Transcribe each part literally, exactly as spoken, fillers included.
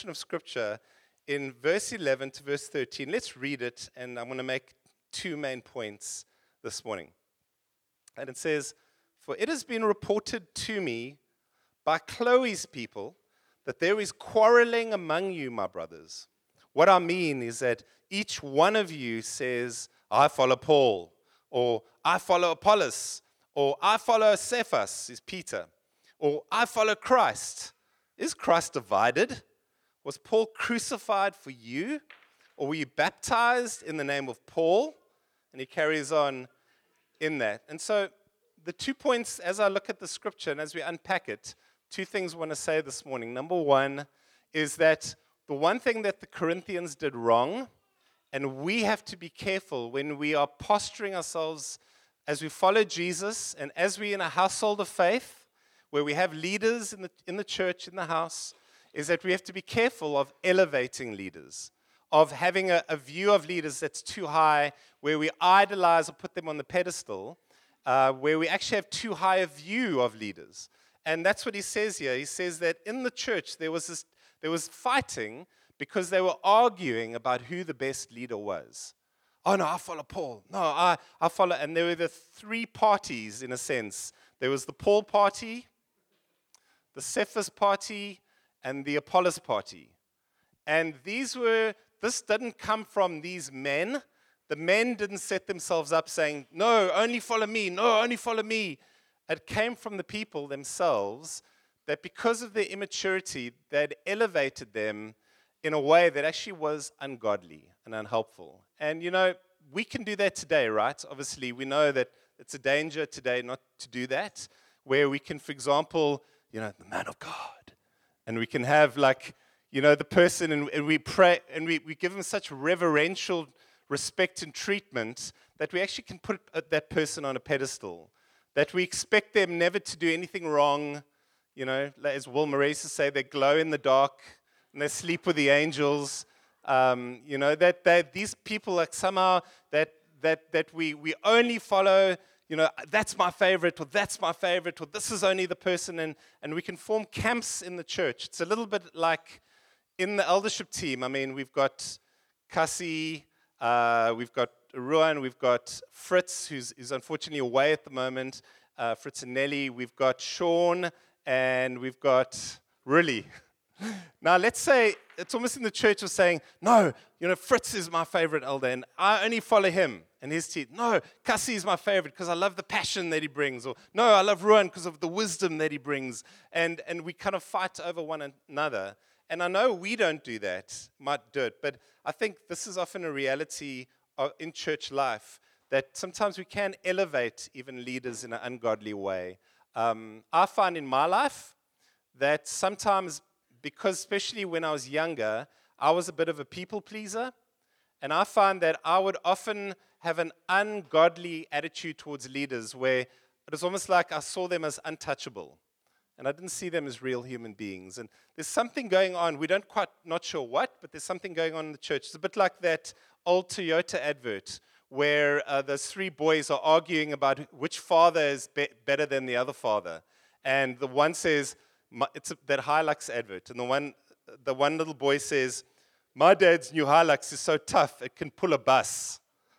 of Scripture in verse eleven to verse thirteen. Let's read it, and I'm going to make two main points this morning. And it says, "For it has been reported to me by Chloe's people that there is quarreling among you, my brothers. What I mean is that each one of you says, 'I follow Paul,' or 'I follow Apollos,' or 'I follow Cephas,' is Peter, or 'I follow Christ.' Is Christ divided? Was Paul crucified for you? Or were you baptized in the name of Paul?" And he carries on in that. And so the two points, as I look at the scripture and as we unpack it, two things I want to say this morning. Number one is that the one thing that the Corinthians did wrong, and we have to be careful when we are posturing ourselves as we follow Jesus and as we're in a household of faith, where we have leaders in the, in the church, in the house, is that we have to be careful of elevating leaders, of having a, a view of leaders that's too high, where we idolize or put them on the pedestal, uh, where we actually have too high a view of leaders. And that's what he says here. He says that in the church there was this, there was fighting because they were arguing about who the best leader was. Oh, no, I follow Paul. No, I, I follow. And there were the three parties, in a sense. There was the Paul party, the Cephas party, and the Apollos party. And these were, this didn't come from these men. The men didn't set themselves up saying, "No, only follow me. No, only follow me." It came from the people themselves, that because of their immaturity, they'd elevated them in a way that actually was ungodly and unhelpful. And, you know, we can do that today, right? Obviously, we know that it's a danger today not to do that, where we can, for example, you know, the man of God, and we can have, like, you know, the person, and, and we pray, and we, we give them such reverential respect and treatment that we actually can put uh, that person on a pedestal, that we expect them never to do anything wrong. You know, as Will Maurice say, they glow in the dark, and they sleep with the angels. Um, you know, that, that these people are somehow, that that that we, we only follow, you know, that's my favorite, or that's my favorite, or this is only the person, and, and we can form camps in the church. It's a little bit like in the eldership team. I mean, we've got Cassie, uh, we've got Ruan, we've got Fritz, who's, who's unfortunately away at the moment, uh, Fritz and Nelly, we've got Sean, and we've got Riley. Now, let's say, it's almost in the church of saying, "No, you know, Fritz is my favorite elder, and I only follow him and his teeth. No, Cassie is my favorite because I love the passion that he brings. Or, no, I love Ruan because of the wisdom that he brings." And, and we kind of fight over one another. And I know we don't do that, might do it, but I think this is often a reality of, in church life, that sometimes we can elevate even leaders in an ungodly way. Um, I find in my life that sometimes, because especially when I was younger, I was a bit of a people pleaser, and I find that I would often have an ungodly attitude towards leaders where it was almost like I saw them as untouchable, and I didn't see them as real human beings. And there's something going on. We don't quite, not sure what, but there's something going on in the church. It's a bit like that old Toyota advert where uh, those three boys are arguing about which father is be- better than the other father. And the one says, my, it's a, that Hilux advert, and the one, the one little boy says, "My dad's new Hilux is so tough, it can pull a bus."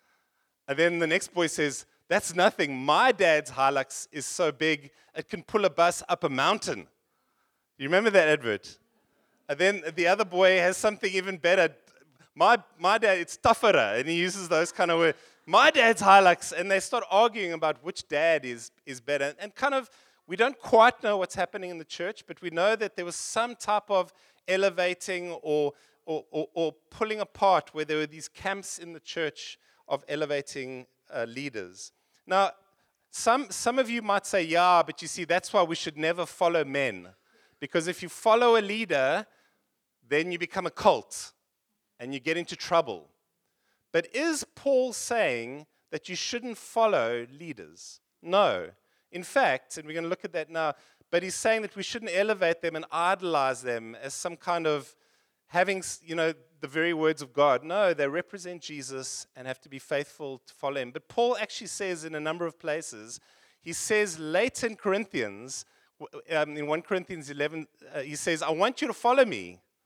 And then the next boy says, "That's nothing. My dad's Hilux is so big, it can pull a bus up a mountain." You remember that advert? And then the other boy has something even better. My my dad, it's tougher, and he uses those kind of words. "My dad's Hilux," and they start arguing about which dad is, is better. And kind of, we don't quite know what's happening in the church, but we know that there was some type of elevating or or, or, or pulling apart, where there were these camps in the church of elevating uh, leaders. Now, some some of you might say, "Yeah, but you see, that's why we should never follow men. Because if you follow a leader, then you become a cult, and you get into trouble." But is Paul saying that you shouldn't follow leaders? No. In fact, and we're going to look at that now, but he's saying that we shouldn't elevate them and idolize them as some kind of having, you know, the very words of God. No, they represent Jesus and have to be faithful to follow him. But Paul actually says in a number of places, he says late in Corinthians, um, in First Corinthians eleven, uh, he says, "I want you to follow me."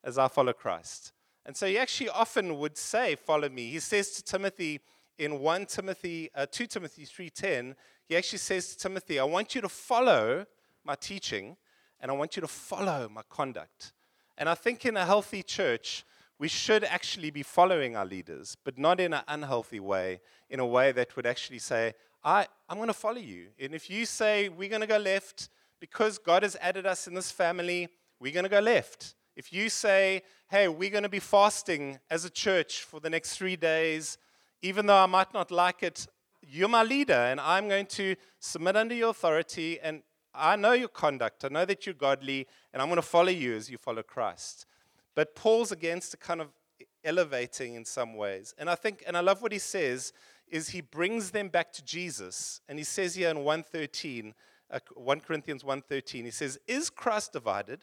as I follow Christ. And so he actually often would say, follow me. He says to Timothy in First Timothy, uh, Second Timothy three ten, he actually says to Timothy, I want you to follow my teaching, and I want you to follow my conduct. And I think in a healthy church, we should actually be following our leaders, but not in an unhealthy way, in a way that would actually say, I, I'm going to follow you. And if you say we're going to go left, because God has added us in this family, we're going to go left. If you say, hey, we're going to be fasting as a church for the next three days, even though I might not like it, you're my leader, and I'm going to submit under your authority, and I know your conduct. I know that you're godly, and I'm going to follow you as you follow Christ. But Paul's against the kind of elevating in some ways. And I think, and I love what he says, is he brings them back to Jesus. And he says here in one thirteen, uh, First Corinthians one thirteen, he says, is Christ divided?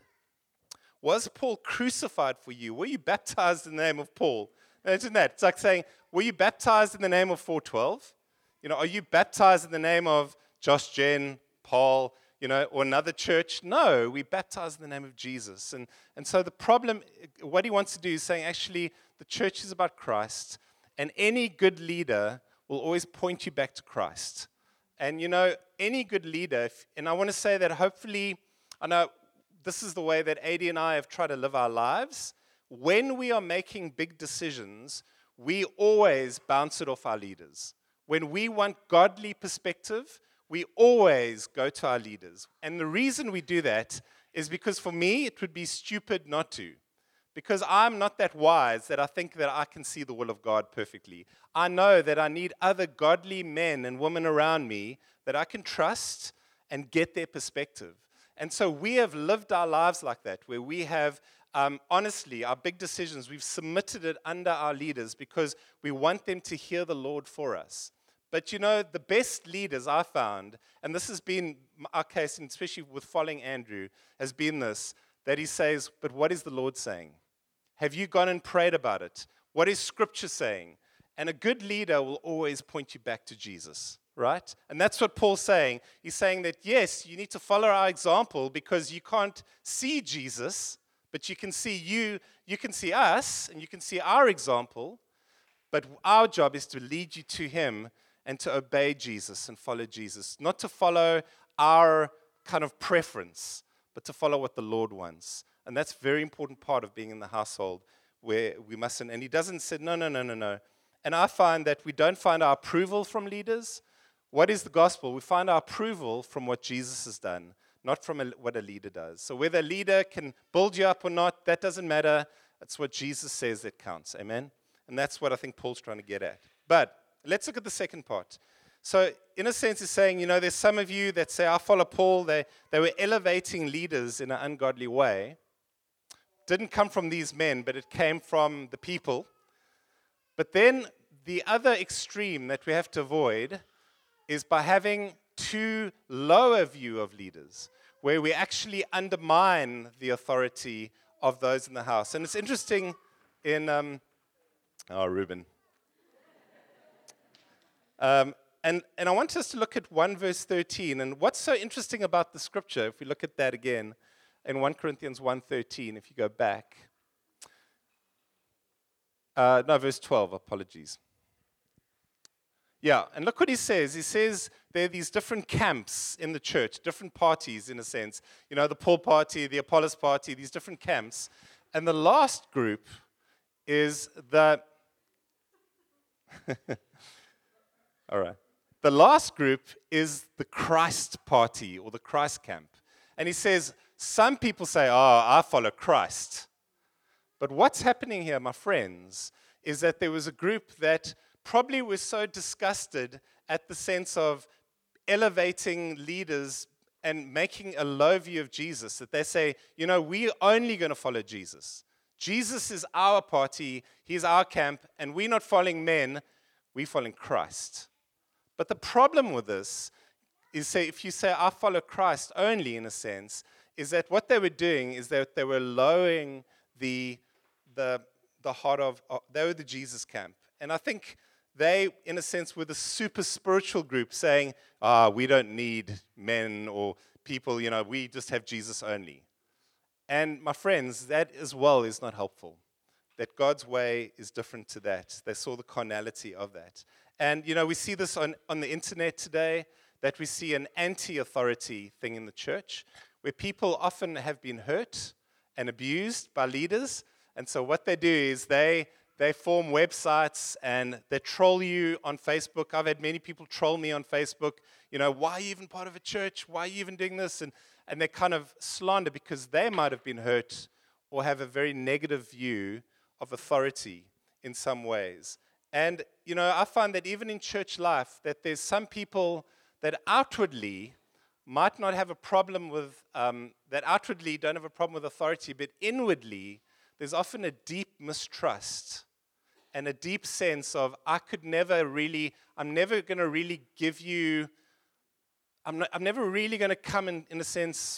Was Paul crucified for you? Were you baptized in the name of Paul? Imagine that. It's like saying, were you baptized in the name of four twelve? You know, are you baptized in the name of Josh, Jen, Paul, you know, or another church? No, we baptize in the name of Jesus. And, and so the problem, what he wants to do is saying, actually, the church is about Christ, and any good leader will always point you back to Christ. And, you know, any good leader, if, and I want to say that hopefully, I know this is the way that Adi and I have tried to live our lives. When we are making big decisions, we always bounce it off our leaders. When we want godly perspective, we always go to our leaders. And the reason we do that is because for me, it would be stupid not to. Because I'm not that wise that I think that I can see the will of God perfectly. I know that I need other godly men and women around me that I can trust and get their perspective. And so we have lived our lives like that, where we have, um, honestly, our big decisions, we've submitted it under our leaders because we want them to hear the Lord for us. But you know, the best leaders I found, and this has been our case, and especially with following Andrew, has been this, that he says, but what is the Lord saying? Have you gone and prayed about it? What is Scripture saying? And a good leader will always point you back to Jesus, right? And that's what Paul's saying. He's saying that, yes, you need to follow our example because you can't see Jesus, but you can see you, you can see us, and you can see our example, but our job is to lead you to him and to obey Jesus and follow Jesus, not to follow our kind of preference, but to follow what the Lord wants. And that's a very important part of being in the household where we mustn't. And he doesn't say, no, no, no, no, no. And I find that we don't find our approval from leaders. What is the gospel? We find our approval from what Jesus has done, not from a, what a leader does. So whether a leader can build you up or not, that doesn't matter. It's what Jesus says that counts. Amen? And that's what I think Paul's trying to get at. But let's look at the second part. So in a sense, he's saying, you know, there's some of you that say, I follow Paul. They, they were elevating leaders in an ungodly way. Didn't come from these men, but it came from the people. But then the other extreme that we have to avoid is by having too low a view of leaders, where we actually undermine the authority of those in the house. And it's interesting in, um, oh, Reuben. Um, and, and I want us to look at one verse thirteen. And what's so interesting about the scripture, if we look at that again, in First Corinthians one thirteen, if you go back. Uh, no, verse twelve, apologies. Yeah, and look what he says. He says there are these different camps in the church, different parties in a sense. You know, the Paul party, the Apollos party, these different camps. And the last group is the... All right. The last group is the Christ party or the Christ camp. And he says, some people say, oh, I follow Christ. But what's happening here, my friends, is that there was a group that probably was so disgusted at the sense of elevating leaders and making a low view of Jesus that they say, you know, we're only going to follow Jesus. Jesus is our party, he's our camp, and we're not following men, we're following Christ. But the problem with this is, say, if you say, I follow Christ only, in a sense, is that what they were doing is that they were lowering the, the, the heart of, uh, they were the Jesus camp. And I think they, in a sense, were the super spiritual group saying, ah, we don't need men or people, you know, we just have Jesus only. And my friends, that as well is not helpful. That God's way is different to that. They saw the carnality of that. And, you know, we see this on, on the internet today, that we see an anti-authority thing in the church, where people often have been hurt and abused by leaders. And so what they do is they they form websites and they troll you on Facebook. I've had many people troll me on Facebook. You know, why are you even part of a church? Why are you even doing this? And, and they kind of slander because they might have been hurt or have a very negative view of authority in some ways. And, you know, I find that even in church life, that there's some people that outwardly might not have a problem with, um, that outwardly don't have a problem with authority, but inwardly, there's often a deep mistrust and a deep sense of, I could never really, I'm never going to really give you, I'm, not, I'm never really going to come in, in a sense,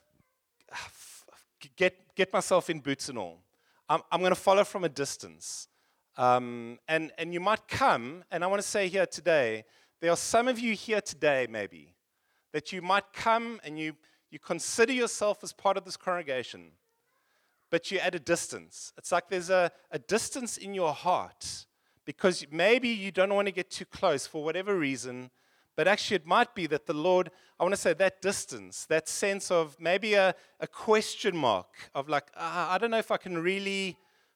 get, get myself in boots and all. I'm, I'm going to follow from a distance. Um, and, and you might come, and I want to say here today, there are some of you here today maybe, that you might come and you, you consider yourself as part of this congregation, but you're at a distance. It's like there's a, a distance in your heart because maybe you don't want to get too close for whatever reason, but actually it might be that the Lord, I want to say that distance, that sense of maybe a, a question mark of like, ah, I don't know if I can really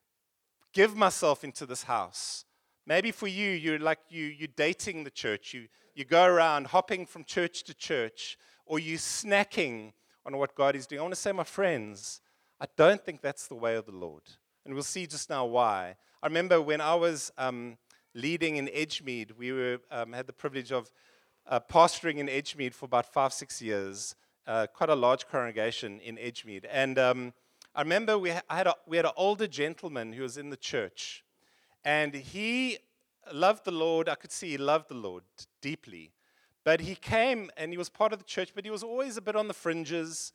give myself into this house. Maybe for you, you're like you, you're dating the church. You, you go around hopping from church to church, or you're snacking on what God is doing. I want to say, my friends, I don't think that's the way of the Lord. And we'll see just now why. I remember when I was um, leading in Edgemead, we were um, had the privilege of uh, pastoring in Edgemead for about five, six years, uh, quite a large congregation in Edgemead. And um, I remember we, ha- I had a, we had an older gentleman who was in the church. And he loved the Lord. I could see he loved the Lord deeply. But he came and he was part of the church, but he was always a bit on the fringes.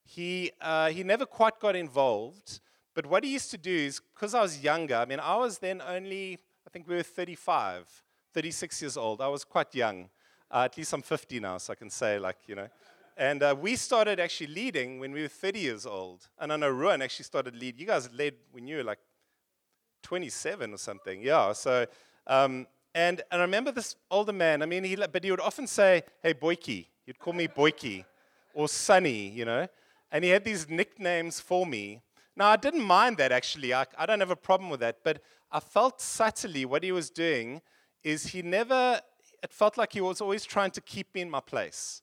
He uh, he never quite got involved. But what he used to do is, because I was younger, I mean, I was then only, I think we were thirty-five, thirty-six years old. I was quite young. Uh, at least I'm fifty now, so I can say, like, you know. And uh, we started actually leading when we were thirty years old. And I know Ruan actually started leading. You guys led when you were like twenty-seven or something, yeah. So, um, and and I remember this older man. I mean, he but he would often say, "Hey, Boykie." He'd call me Boykie or Sonny, you know. And he had these nicknames for me. Now, I didn't mind that actually. I, I don't have a problem with that. But I felt subtly what he was doing is he never. It felt like he was always trying to keep me in my place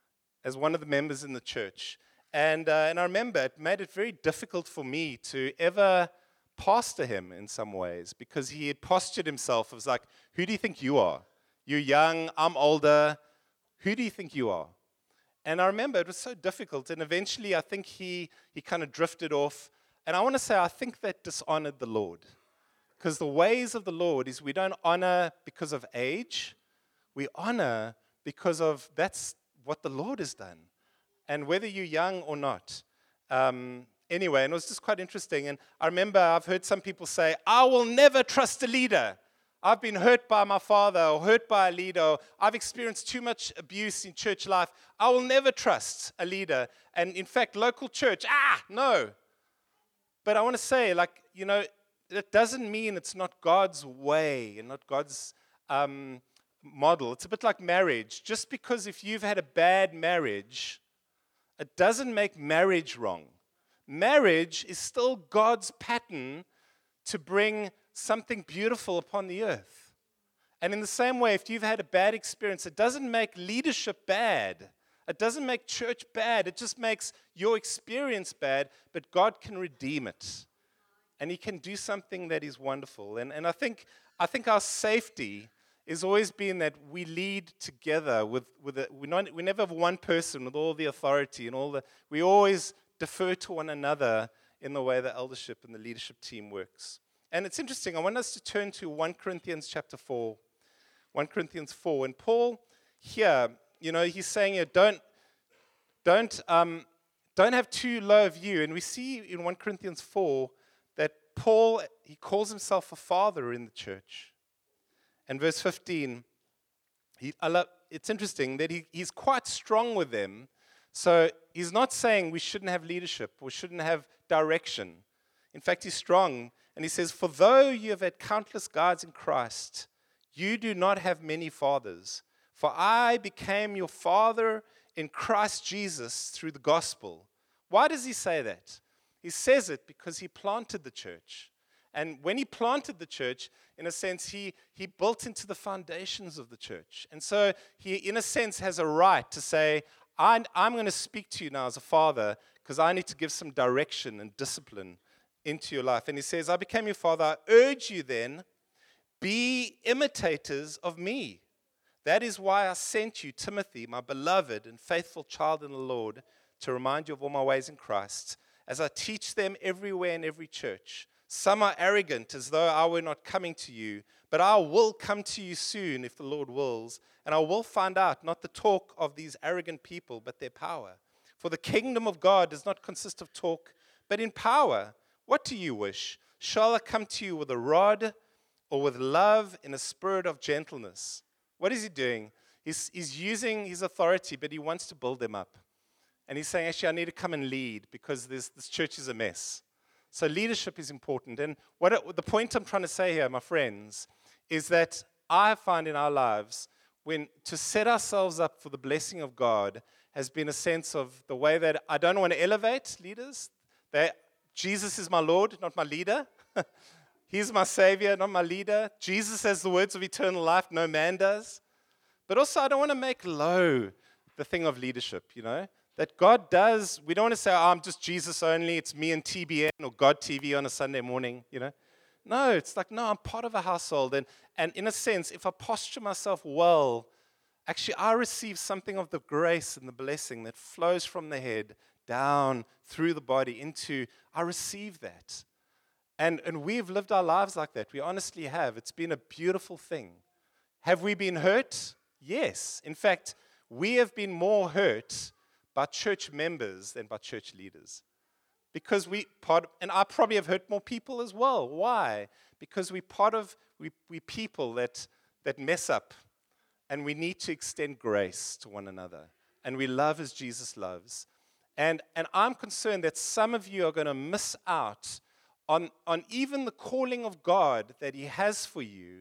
as one of the members in the church. And uh, and I remember it made it very difficult for me to ever pastor him in some ways, because he had postured himself as like, who do you think you are? You're young, I'm older, who do you think you are? And I remember it was so difficult, and eventually I think he, he kind of drifted off. And I want to say I think that dishonored the Lord, because the ways of the Lord is we don't honor because of age, we honor because of that's what the Lord has done. And whether you're young or not, um, Anyway, and it was just quite interesting. And I remember I've heard some people say, I will never trust a leader. I've been hurt by my father or hurt by a leader. Or I've experienced too much abuse in church life. I will never trust a leader. And in fact, local church, ah, no. But I want to say, like, you know, it doesn't mean it's not God's way and not God's um, model. It's a bit like marriage. Just because if you've had a bad marriage, it doesn't make marriage wrong. Marriage is still God's pattern to bring something beautiful upon the earth. And in the same way, if you've had a bad experience, it doesn't make leadership bad. It doesn't make church bad. It just makes your experience bad, but God can redeem it. And He can do something that is wonderful. And, and I think I think our safety has always been that we lead together with, with a, we, not, we never have one person with all the authority and all the, we always defer to one another in the way the eldership and the leadership team works. And it's interesting. I want us to turn to First Corinthians chapter four. First Corinthians four. And Paul here, you know, he's saying here, don't, don't, um, don't have too low a view. And we see in First Corinthians four that Paul, he calls himself a father in the church. And verse fifteen, he, I love, it's interesting that he, he's quite strong with them. So he's not saying we shouldn't have leadership or shouldn't have direction. In fact, he's strong. And he says, for though you have had countless guides in Christ, you do not have many fathers. For I became your father in Christ Jesus through the gospel. Why does he say that? He says it because he planted the church. And when he planted the church, in a sense, he, he built into the foundations of the church. And so he, in a sense, has a right to say, I, I'm going to speak to you now as a father because I need to give some direction and discipline into your life. And he says, I became your father. I urge you then, be imitators of me. That is why I sent you, Timothy, my beloved and faithful child in the Lord, to remind you of all my ways in Christ, as I teach them everywhere in every church. Some are arrogant, as though I were not coming to you, but I will come to you soon, if the Lord wills, and I will find out not the talk of these arrogant people, but their power. For the kingdom of God does not consist of talk, but in power. What do you wish? Shall I come to you with a rod or with love in a spirit of gentleness? What is he doing? He's, he's using his authority, but he wants to build them up. And he's saying, actually, I need to come and lead because this, this church is a mess. So leadership is important. And what it, the point I'm trying to say here, my friends, is that I find in our lives, when to set ourselves up for the blessing of God has been a sense of the way that I don't want to elevate leaders. They, Jesus is my Lord, not my leader. He's my Savior, not my leader. Jesus has the words of eternal life, no man does. But also, I don't want to make low the thing of leadership, you know. That God does, we don't want to say, oh, I'm just Jesus only, it's me and T B N or God T V on a Sunday morning, you know. No, it's like, no, I'm part of a household. And, and in a sense, if I posture myself well, actually I receive something of the grace and the blessing that flows from the head down through the body into, I receive that. And, and we've lived our lives like that. We honestly have. It's been a beautiful thing. Have we been hurt? Yes. In fact, we have been more hurt by church members than by church leaders. Because we part, and I probably have hurt more people as well. Why? Because we part of, we we people that that mess up, and we need to extend grace to one another. And we love as Jesus loves. And and I'm concerned that some of you are going to miss out on, on even the calling of God that He has for you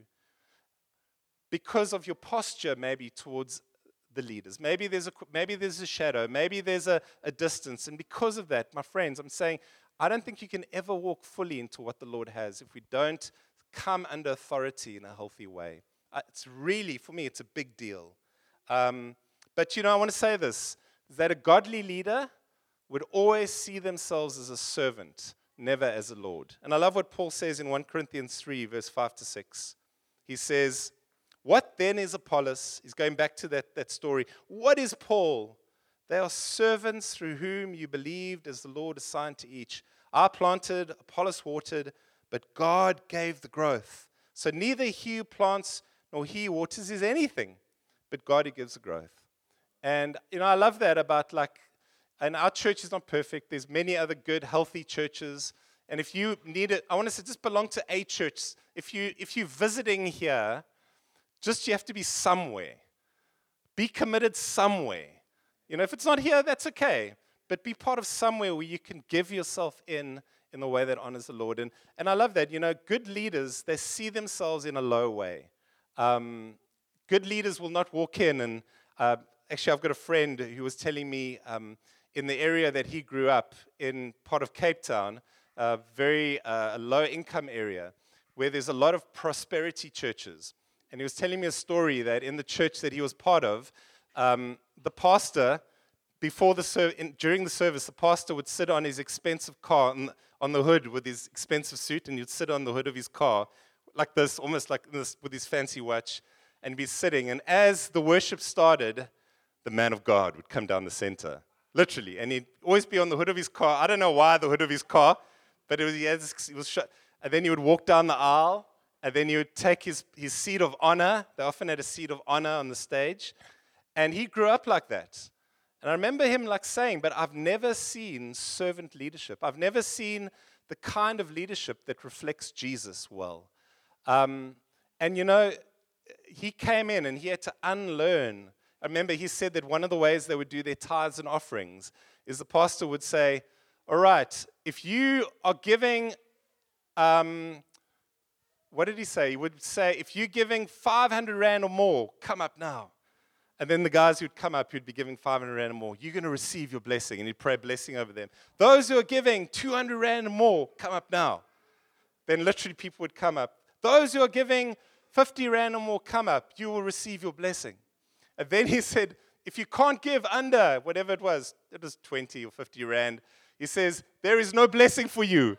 because of your posture maybe towards the leaders. Maybe there's a maybe there's a shadow, maybe there's a, a distance. And because of that, my friends, I'm saying, I don't think you can ever walk fully into what the Lord has if we don't come under authority in a healthy way. Uh, it's really, for me, it's a big deal. Um, but, you know, I want to say this, that a godly leader would always see themselves as a servant, never as a Lord. And I love what Paul says in First Corinthians three, verse five to six. He says, what then is Apollos? He's going back to that, that story. What is Paul? They are servants through whom you believed as the Lord assigned to each. I planted, Apollos watered, but God gave the growth. So neither he who plants nor he who waters is anything, but God who gives the growth. And, you know, I love that about, like, and our church is not perfect. There's many other good, healthy churches. And if you need it, I want to say just belong to a church. If, you, if you're visiting here, just you have to be somewhere. Be committed somewhere. You know, if it's not here, that's okay. But be part of somewhere where you can give yourself in in the way that honors the Lord. And, and I love that. You know, good leaders, they see themselves in a low way. Um, good leaders will not walk in and, uh, actually, I've got a friend who was telling me um, in the area that he grew up in, part of Cape Town, a very uh, low-income area, where there's a lot of prosperity churches. And he was telling me a story that in the church that he was part of, um, the pastor, before the ser- in, during the service, the pastor would sit on his expensive car, on, on the hood with his expensive suit, and he'd sit on the hood of his car, like this, almost like this, with his fancy watch, and be sitting. And as the worship started, the man of God would come down the center, literally. And he'd always be on the hood of his car. I don't know why the hood of his car, but it was, he, has, he was shut. And then he would walk down the aisle, and then he would take his, his seat of honor. They often had a seat of honor on the stage. And he grew up like that. And I remember him like saying, but I've never seen servant leadership. I've never seen the kind of leadership that reflects Jesus well. Um, and, you know, he came in and he had to unlearn. I remember he said that one of the ways they would do their tithes and offerings is the pastor would say, all right, if you are giving, um, what did he say? He would say, if you're giving five hundred rand or more, come up now. And then the guys who'd come up, who'd be giving five hundred rand or more, you're going to receive your blessing. And he'd pray a blessing over them. Those who are giving two hundred rand or more, come up now. Then literally people would come up. Those who are giving fifty rand or more, come up. You will receive your blessing. And then he said, if you can't give under whatever it was, it was twenty or fifty rand, he says, there is no blessing for you.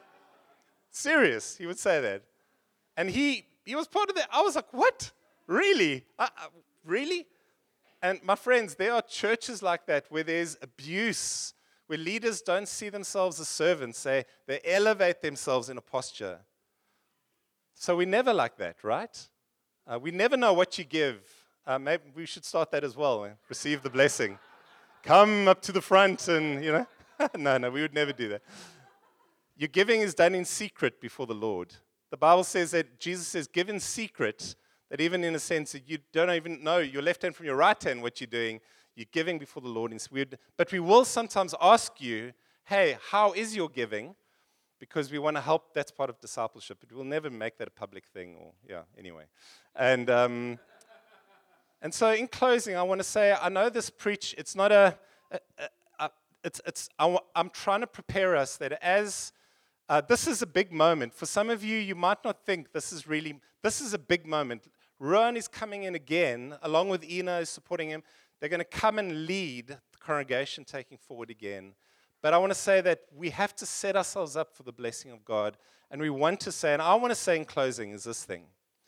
Serious, he would say that. And he he was part of that. I was like, what? Really? Uh, uh, really? And my friends, there are churches like that where there's abuse, where leaders don't see themselves as servants. They, they elevate themselves in a posture. So we're never like that, right? Uh, we never know what you give. Uh, maybe we should start that as well. Eh? Receive the blessing. Come up to the front and, you know. no, no, we would never do that. Your giving is done in secret before the Lord. The Bible says that Jesus says, give in secret, that even in a sense that you don't even know your left hand from your right hand what you're doing. You're giving before the Lord. But we will sometimes ask you, hey, how is your giving? Because we want to help. That's part of discipleship. But we'll never make that a public thing. Or yeah, anyway. And um, and so in closing, I want to say, I know this preach, it's not a, a, a, a it's, it's, I, I'm trying to prepare us that as, uh, this is a big moment. For some of you, you might not think this is really, this is a big moment. Rowan is coming in again, along with Ina is supporting him. They're going to come and lead the congregation taking forward again. But I want to say that we have to set ourselves up for the blessing of God. And we want to say, and I want to say in closing is this thing,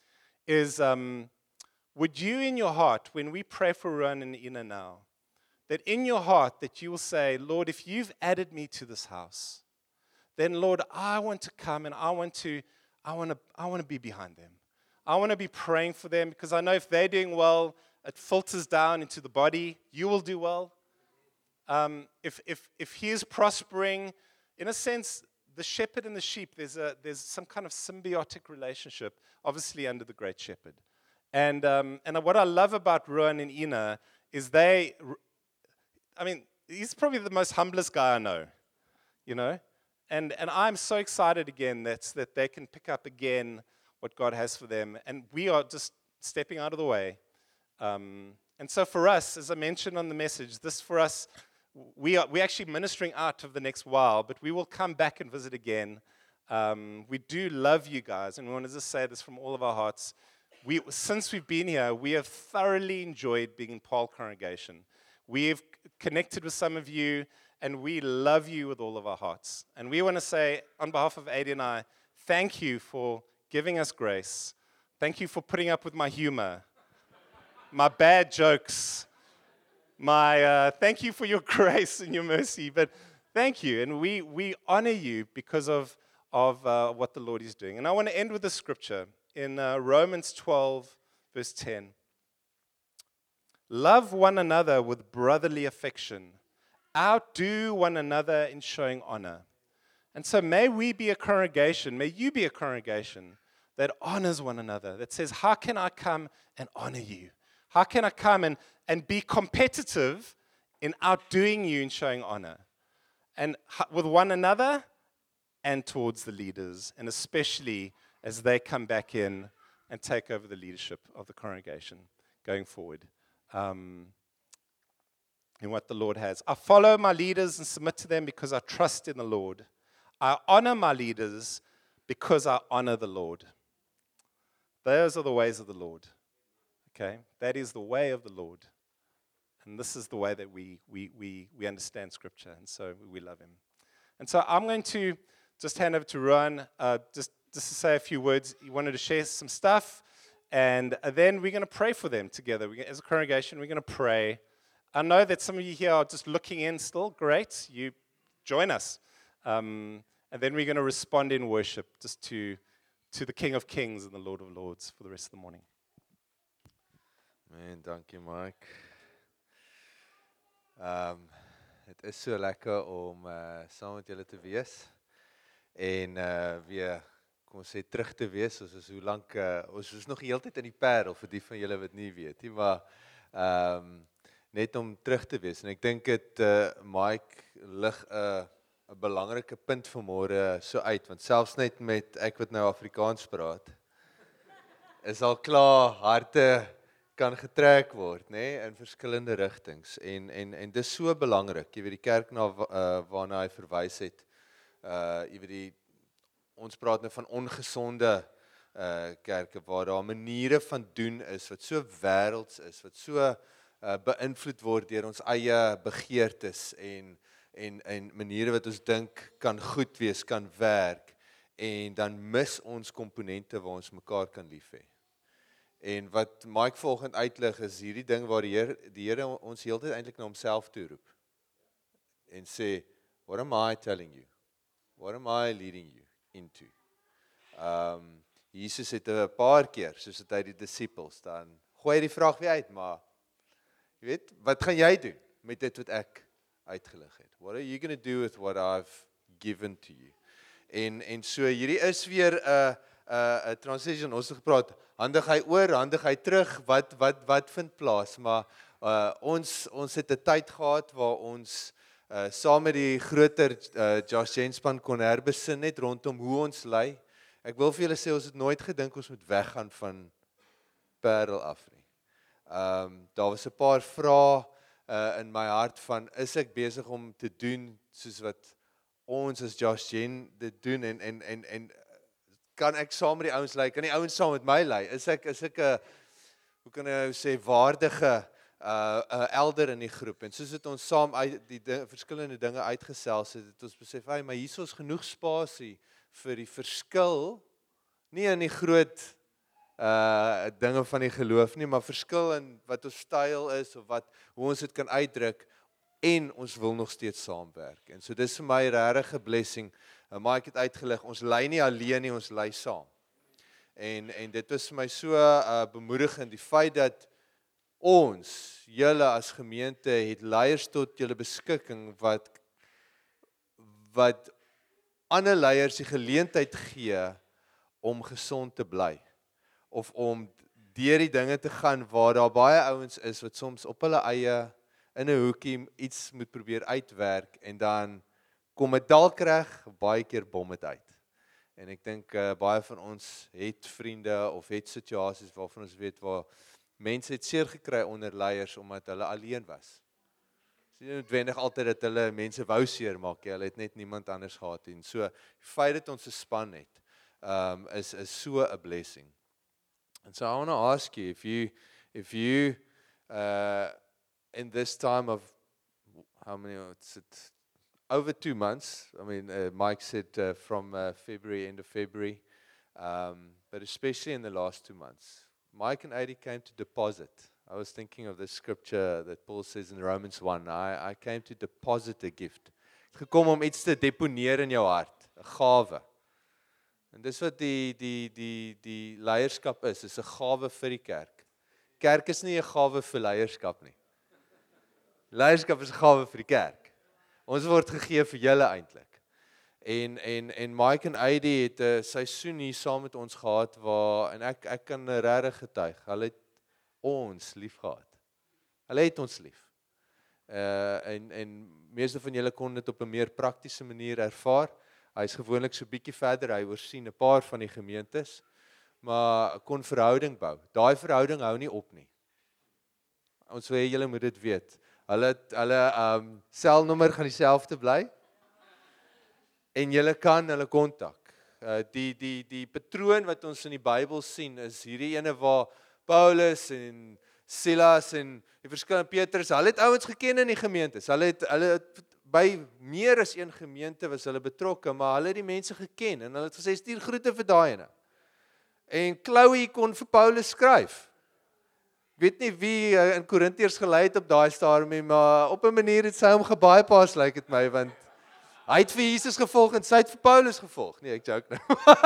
is um, would you in your heart, when we pray for Rowan and Ina now, that in your heart that you will say, Lord, if you've added me to this house, then Lord, I want to come and I want to, I want to, I want to be behind them. I want to be praying for them because I know if they're doing well, it filters down into the body. You will do well. Um, if if if he is prospering, in a sense, the shepherd and the sheep, there's a there's some kind of symbiotic relationship, obviously under the great shepherd. And um, and what I love about Rowan and Ina is they, I mean, he's probably the most humblest guy I know, you know. And and I'm so excited again that that they can pick up again what God has for them, and we are just stepping out of the way. Um, and so for us, as I mentioned on the message, this for us, we are we're actually ministering out of the next while, but we will come back and visit again. Um, we do love you guys, and we want to just say this from all of our hearts. We, since we've been here, we have thoroughly enjoyed being in Paarl Congregation. We have connected with some of you, and we love you with all of our hearts. And we want to say, on behalf of Adi and I, thank you for giving us grace. Thank you for putting up with my humor, my bad jokes, my uh, thank you for your grace and your mercy. But thank you, and we we honor you because of of uh, what the Lord is doing. And I want to end with a scripture in uh, Romans twelve, verse ten. Love one another with brotherly affection. Outdo one another in showing honor. And so may we be a congregation, may you be a congregation that honors one another, that says, how can I come and honor you? How can I come and, and be competitive in outdoing you in showing honor? And with one another and towards the leaders, and especially as they come back in and take over the leadership of the congregation going forward. Um, in what the Lord has. I follow my leaders and submit to them because I trust in the Lord. I honor my leaders because I honor the Lord. Those are the ways of the Lord. Okay? That is the way of the Lord. And this is the way that we we we we understand Scripture, and so we love Him. And so I'm going to just hand over to Rowan, uh, just, just to say a few words. He wanted to share some stuff, and then we're going to pray for them together. We, as a congregation, we're going to pray. I know that some of you here are just looking in still. Great. You join us. Um, and then we're going to respond in worship just to, to the King of Kings and the Lord of Lords for the rest of the morning. Man, dankie Mike. Um, het is so lekker om uh, saam met julle te wees en uh, weer, kom ons sê, terug te wees. Ons is hoe lank, uh, ons is nog die hele tyd in die Parel vir die van julle wat nie weet nie, maar Um net om terug te wees en ek dink dit uh, Mike lig 'n uh, 'n belangrike punt vanmôre so uit want selfs net met ek wat nou Afrikaans praat is al klaar harte kan getrek word, nê, nee, in verskillende rigtings en en en dis so belangrik. Jy weet die kerk na uh, waarna hy verwys het. Uh jy weet die ons praat nou van ongesonde uh kerke waar daar maniere van doen is wat so wêrelds is, wat so uh, beïnvloed word deur ons eie begeertes en en en maniere wat ons dink kan goed wees, kan werk en dan mis ons komponente waar ons mekaar kan lief hê. En wat Mike volgend uitlig is hierdie ding waar die Here die Here ons heeltyd eintlik na homself toe roep. En sê, what am I telling you? What am I leading you into? Um Jesus het 'n paar keer, soos dit hy die disippels dan gooi hy die vraag weer uit, maar jy weet, wat gaan jy doen met dit wat ek uitgelig het? What are you going to do with what I've given to you? En en so hierdie is weer 'n uh, 'n uh, 'n transition. Ons het gepraat, handig hy oor, handig hy terug, wat wat wat vind plaas, maar uh, ons ons het 'n tyd gehad waar ons uh, saam met die groter uh, Josh Jane span kon herbesin net rondom hoe ons lei. Ek wil vir julle sê ons het nooit gedink ons moet weggaan van Parel af nie. Ehm um, daar was 'n paar vrae uh, in my hart van is ek besig om te doen soos wat ons as Josh Jane dit doen en en en en kan ek saam met die ouens lei? Kan die ouens saam met my lei? Is ek is ek 'n hoe kan ek sê waardige uh 'n elder in die groep? En soos dit ons saam uit die ding, verskillende dinge uitgesels het, het ons besef, hey, maar hier is genoeg spasie vir die verskil, nie in die groot uh dinge van die geloof nie, maar verskil in wat ons styl is of wat hoe ons dit kan uitdruk en ons wil nog steeds saamwerk. En so dis vir my regtig 'n blessing. Uh, maar ek het uitgelig, ons lei nie alleen nie, ons lei saam. En en dit was vir my so uh, bemoedigend, die feit dat ons, julle as gemeente, het leiers tot julle beskikking wat wat ander leiers die geleentheid gee om gesond te bly of om deur die dinge te gaan waar daar baie ouens is wat soms op hulle eie in 'n hoekie iets moet probeer uitwerk en dan kom dit dalk reg, baie keer bom dit uit. En ek dink uh, baie van ons het vriende of het situasies waarvan ons weet waar mense het seer gekry onder leiers omdat hulle alleen was. Dit is nie noodwendig altyd dat hulle mense wou seer maak, hulle het net niemand anders gehad en so die feit dat ons 'n span het, um, is is so 'n blessing. And so I want to ask you if you if you uh, in this time of how many it's it, over two months. I mean, uh, Mike said uh, from uh, February, end of February, um, but especially in the last two months. Mike and Adi came to deposit. I was thinking of the scripture that Paul says in Romans one. I, I came to deposit a gift. Het gekom om iets te deponeer in jou hart, 'n gawe. En dis wat die die die die leierskap is, is 'n gawe vir die kerk. Kerk is nie 'n gawe vir leierskap nie. Leierskap is 'n gawe vir die kerk. Ons word gegee vir julle eintlik. En en en Mike en Adi het 'n seisoen hier saam met ons gehad waar en ek ek kan regtig getuig, hulle het ons lief gehad. Hulle het ons lief. Uh en en meeste van julle kon dit op 'n meer praktiese manier ervaar. Hy's gewoonlik so bietjie verder, hy oorsien 'n paar van die gemeentes, maar kon verhouding bou. Daai verhouding hou nie op nie. Ons wil hê julle moet dit weet. Hulle hulle um selnommer gaan dieselfde bly. En julle kan hulle kontak. Uh, die die die patroon wat ons in die Bybel sien is hierdie ene waar Paulus en Silas en die verskillende Petrus, hulle het ouens geken in die gemeentes. Hulle het hulle het by meer as een gemeente was hulle betrokke, maar hulle het die mense geken en hulle het gesê stuur groete vir daai ene. En Chloe kon vir Paulus skryf. Ek weet nie wie in Korintiërs gelei het op daai stadium, maar op 'n manier het sy hom gebypass, lyk dit my, want hy het vir Jesus gevolg en sy het vir Paulus gevolg. Nee, ek joke nou.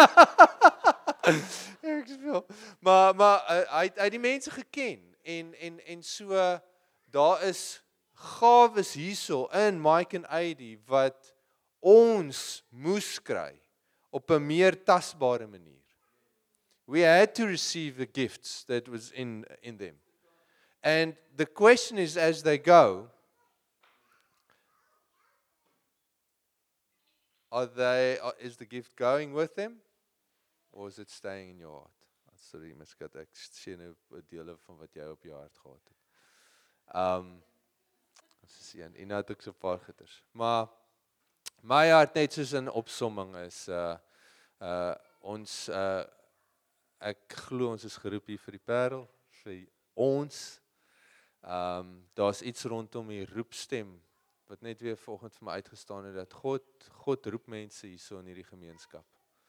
ek speel. Maar maar hy het, hy het die mense geken en en en so daar is gawes hierso in Mike en Adi wat ons moes kry op 'n meer tasbare manier. We had to receive the gifts that was in in them. And the question is, as they go, are they, are, is the gift going with them, or is it staying in your heart? Sorry, miskat, ek sien nou 'n dele van wat jy op jou hart gehad het. Um, Ons is een, en nou het ek so 'n paar goeters. Maar my hart net soos 'n opsomming is, uh, uh, ons, uh, ek glo ons is geroep hier vir die Parel, vir ons. Um, Daar's iets rondom die roepstem, wat net weer vanoggend vir my uitgestaan het, dat God, God roep mense hierso in hierdie gemeenskap.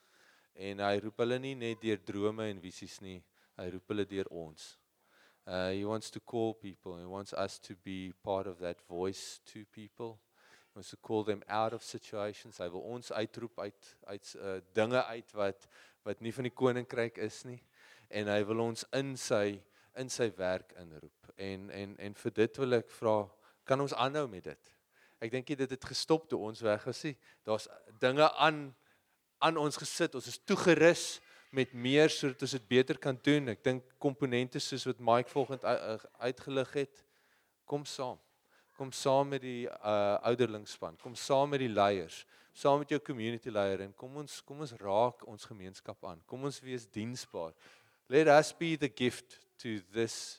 En hy roep hulle nie net deur drome en visies nie, hy roep hulle deur ons. Uh, he wants to call people, he wants us to be part of that voice to people. He wants to call them out of situations. Hy wil ons uitroep uit, uit uh, dinge uit wat, wat nie van die koninkryk is nie. En hy wil ons in sy, in sy werk inroep. En, en, en vir dit wil ek vra, kan ons aanhou met dit? Ek dink nie dit het gestop toe ons weg was nie. Daar's dinge aan, aan ons gesit, ons is toegerus met meer, sodat ons dit beter kan doen. Ek dink komponente soos wat Mike volgend uitgelig het, kom saam. Kom saam met die uh, ouderlingsspan, kom saam met die leiers, saam met jou community leier, en kom ons, kom ons raak ons gemeenskap aan. Kom ons wees diensbaar. Let us be the gift to this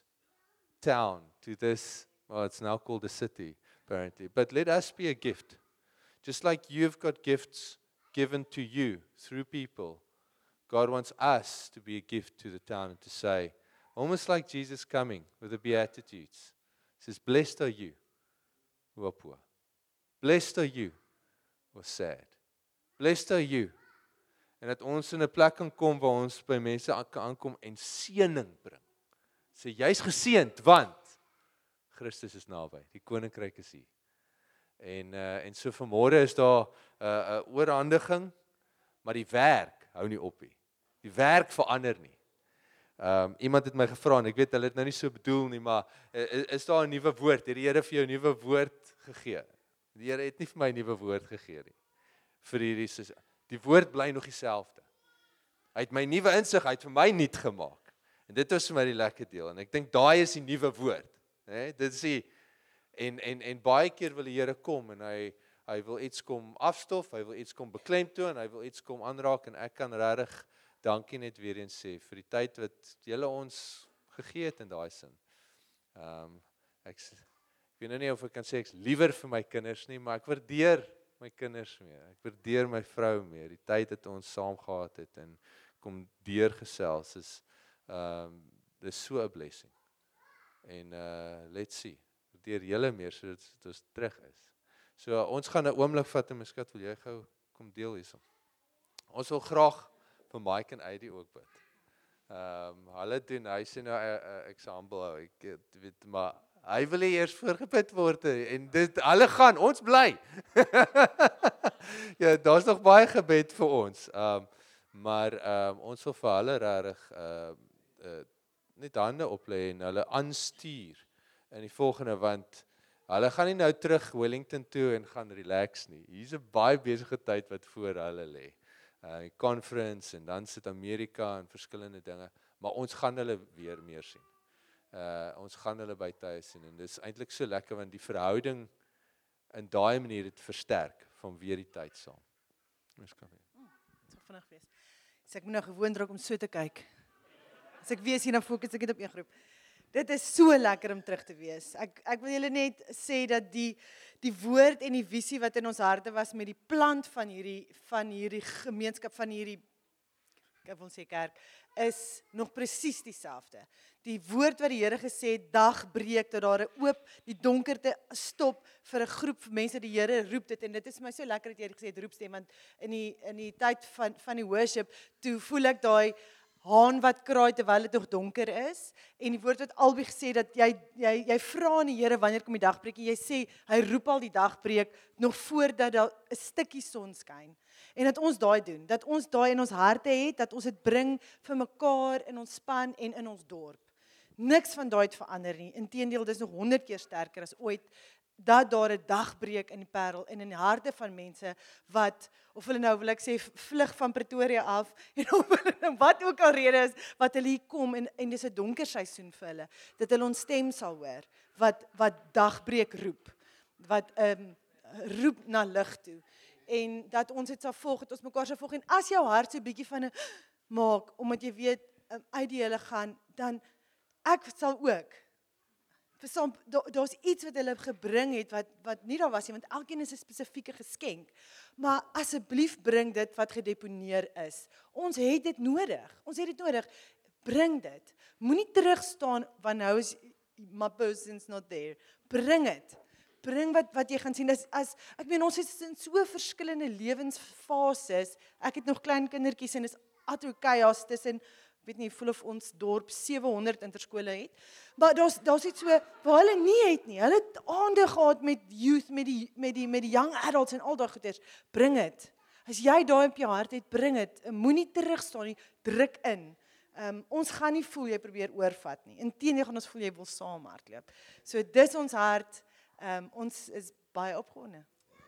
town, to this, well, it's now called a city, apparently, but let us be a gift. Just like you've got gifts given to you through people, God wants us to be a gift to the town and to say, almost like Jesus coming with the Beatitudes, he says, blessed are you who are poor. Blessed are you who are sad. Blessed are you. En dat ons in 'n plek kan kom waar ons by mense kan aankom en seëning bring. Sê, jy's geseënd, want Christus is naby. Die koninkryk is hier. En, uh, en so vanmôre is daar 'n uh, uh, oorhandiging, maar die werk hou nie op nie. Die werk verander nie. Um, iemand het my gevra, en ek weet hulle het nou nie so bedoel nie, maar is, is daar 'n nuwe woord? Het die Here vir jou 'n nuwe woord gegee? Die Here het nie vir my 'n nuwe woord gegee nie. Vir hierdie, die woord bly nog dieselfde. Hy het my nuwe insig, hy het vir my nuut gemaak. En dit was vir my die lekker deel. En ek dink daai is die nuwe woord. Hè? Dit is die, en, en, en baie keer wil die Here kom, en hy, hy wil iets kom afstof, hy wil iets kom beklemtoon, hy wil iets kom aanraak, en ek kan regtig dankie net weer eens sê, vir die tyd wat julle ons gegee het in daai sin. Um, ek, ek weet nou nie of ek kan sê, ek is liewer vir my kinders nie, maar ek waardeer my kinders meer, ek waardeer my vrou meer, die tyd dat ons saam gehad het, en kom deurgesels, is, um, is so 'n blessing. En uh, let's see, waardeer julle meer, so dat ons terug is. So, ons gaan 'n oomblik vat, en miskat, wil jy gou kom deel hierso. Ons wil graag vir Mike en Eddie ook bid. Um, hulle doen, hy sê nou, uh, ek sal humble hou, ek weet, maar hy wil nie eers voorgebid word, en dit, hulle gaan, ons bly. Ja, daar's nog baie gebed vir ons, um, maar um, ons wil vir hulle regtig uh, uh, net hande oplê en hulle aanstuur in die volgende, want hulle gaan nie nou terug Wellington toe en gaan relax nie. Hier's 'n baie besige tyd wat voor hulle lê. Uh, conference, en dan sit Amerika en verskillende dinge, maar ons gaan hulle weer meer sien. Uh, ons gaan hulle by tye sien, en dit is eintlik so lekker, want die verhouding in daai manier het versterk, van weer die tyd saam. Ons kan weer. Hmm, dit sal vinnig wees. So ek moet nou gewoon raak om so te kyk. As ek wees hier, dan fokus ek net op een groep. Dit is so lekker om terug te wees. Ek, ek wil julle net sê dat die, die woord en die visie wat in ons harte was met die plant van hierdie, van hierdie gemeenskap, van hierdie, ek wil sê kerk, is nog presies dieselfde. Die woord wat die Here gesê het, dag breek, dat daar 'n oop, die donkerte stop vir 'n groep mense, die Here roep dit, en dit is my so lekker dat jy gesê het roepstem, want in die, in die tyd van, van die worship, toe voel ek daai, haan wat kraai terwyl dit nog donker is, en die woord wat albei gesê dat jy jy jy vra aan die Here wanneer kom die dagbreek, en jy sê hy roep al die dagbreek nog voordat daar 'n stukkie son skyn. En dat ons daai doen, dat ons daai in ons harte het, dat ons dit bring vir mekaar in ons span en in ons dorp. Niks van daai het verander nie. Inteendeel, dis nog honderd keer sterker as ooit. dat daar 'n dag breek in die Parel en in die harte van mense wat, of hulle nou wil ek sê vlug van Pretoria af en of hulle nou wat ook al rede is wat hulle hier kom en en dis 'n donker seisoen vir hulle, dat hulle ons stem sal hoor wat wat dagbreek roep, wat um, roep na lig toe en dat ons dit sal volg, dat ons mekaar sal volg en as jou hart so 'n bietjie van 'n maak omdat jy weet um, uit die hele gaan, dan ek sal ook Verstaan, daar's iets wat hulle gebring het wat wat nie daar was nie, want elkeen is 'n spesifieke geskenk. Maar asseblief bring dit wat gedeponeer is. Ons het dit nodig. Ons het dit nodig. Bring dit. Moenie terug staan want nou is my person's not there. Bring dit. Bring wat wat jy gaan sien as as ek meen ons is in so verskillende lewensfases. Ek het nog klein kindertjies en dis ato chaos tussen ek weet nie, voel of ons dorp sewe honderd interskole het. Maar daar's daar's iets so waar hulle nie het nie. Hulle het aande gehad met youth, met die met die met die young adults en al daai goeders. Bring dit. As jy daai op jou hart het, bring dit. Moenie terug staan nie. Druk in. Um, ons gaan nie voel jy probeer oorvat nie. Inteendeel gaan ons voel jy wil saamhardloop. So dis ons hart. Um, ons is baie opgewonde.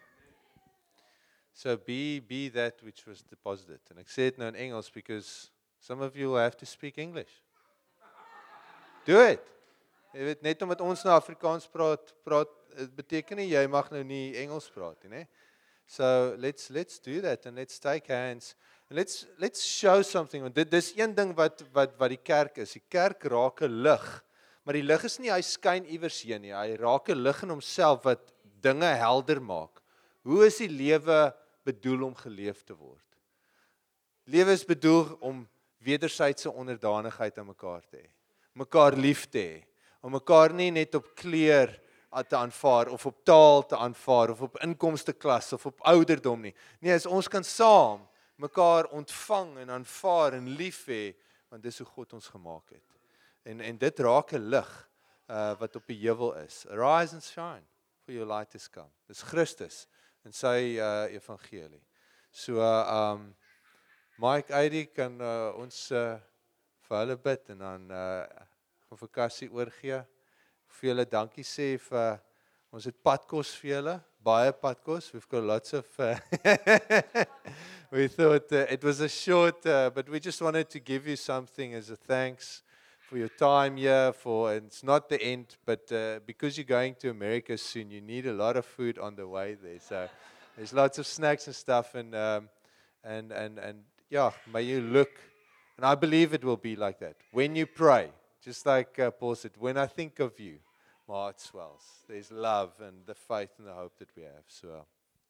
So be be that which was deposited. And ek sê dit nou in Engels because some of you will have to speak English. Do it. Jy weet net omdat ons nou Afrikaans praat, praat dit beteken nie jy mag nou nie Engels praat nie, né? So let's let's do that and let's take hands. And let's let's show something. Want dit dis een ding wat wat wat die kerk is. Die kerk raak 'n lig. Maar die lig is nie hy skyn iewers heen nie. Hy raak 'n lig in homself wat dinge helder maak. Hoe is die lewe bedoel om geleef te word? Lewe is bedoel om wederwysige onderdanigheid aan mekaar te hê. Mekaar lief te hê. Om mekaar nie net op kleur te aanvaar of op taal te aanvaar of op inkomsteklas of op ouderdom nie. Nee, as ons kan saam mekaar ontvang en aanvaar en lief hê, want dis hoe God ons gemaak het. En en dit raak 'n lig uh, wat op die heuwel is. Arise and shine, for your light is come. Dis Christus en sy uh, evangelie. So uh, um Mike Eddie kan uh, ons uh, vir hulle bid en dan uh, gaan vir Cassie oorgee. Vir julle dankie sê vir uh, ons het padkos vir julle, baie padkos. We've got lots of uh, we thought uh, it was a short uh, but we just wanted to give you something as a thanks for your time here, for and it's not the end, but uh, because you're going to America soon, you need a lot of food on the way there. So there's lots of snacks and stuff, and um, and and and yeah, may you look, and I believe it will be like that. When you pray, just like uh, Paul said, when I think of you, my heart swells. There's love and the faith and the hope that we have. So. Uh,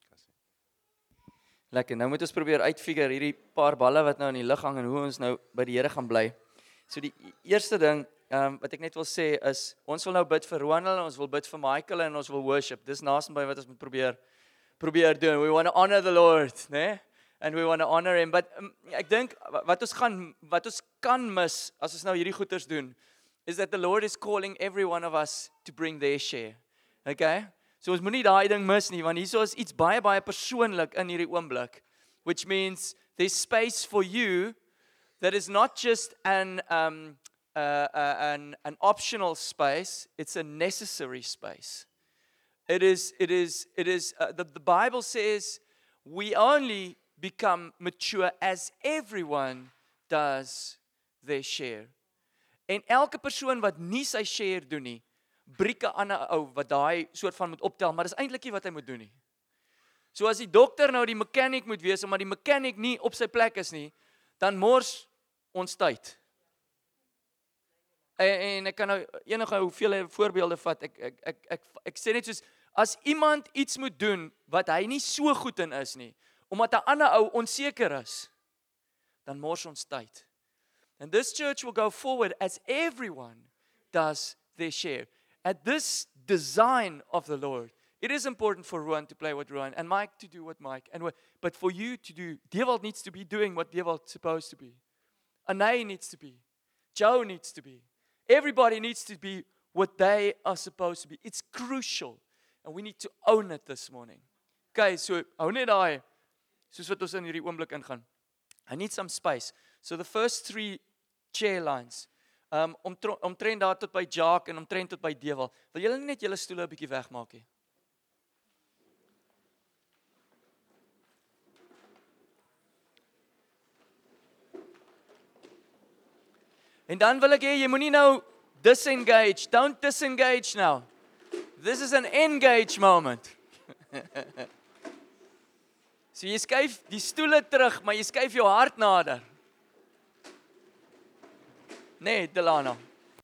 Lekker, nou moet ons probeer uitfigure hierdie paar balle wat nou in die lug hang en hoe ons nou by die Here gaan bly. So die eerste ding um, wat ek net wil sê is, ons wil nou bid vir Ronald, ons wil bid vir Michael en ons wil worship. Dis naasby wat ons moet probeer probeer doen. We want to honor the Lord, né? And we want to honor him. But um, ek dink wat ons gaan wat ons kan mis as ons nou hierdie goeders doen, is that the Lord is calling every one of us to bring their share. Okay? So ons moenie daai ding mis nie, want hierso is iets baie baie persoonlik in hierdie oomblik, which means there's space for you that is not just an um, uh, uh, an an optional space; it's a necessary space. It is. It is. It is. Uh, the, the Bible says we only become mature as everyone does their share. En elke persoon wat nie sy share doen nie, breek 'n ander ou wat daai soort van moet optel, maar dis eintlik nie wat hy moet doen nie. So as die dokter nou die mechanic moet wees, omdat die mechanic nie op sy plek is nie, dan mors ons tyd. En, en ek kan nou enige hoeveel voorbeelde vat. Ek ek ek ek ek sê net soos as iemand iets moet doen wat hy nie so goed in is nie, omdat 'n ander ou onseker is, dan mors ons tyd. And this church will go forward as everyone does their share. At this design of the Lord, it is important for Ruan to play what Ruan and Mike to do what Mike, and what, but for you to do, Dewald needs to be doing what Dewald's supposed to be. Anay needs to be. Joe needs to be. Everybody needs to be what they are supposed to be. It's crucial, and we need to own it this morning. Okay, so hou net daai, soos wat ons in hierdie oomblik ingaan. I need some space. So the first three chair lines, um, omtrent daar tot by Jacques en omtrent tot by Dewald. Wil julle net julle stoele 'n bietjie wegmaak hier? En dan wil ek hê jy moenie nou disengage. Don't disengage now. This is an engage moment. So jy skuif die stoele terug, maar jy skuif jou hart nader. Nee, Delano.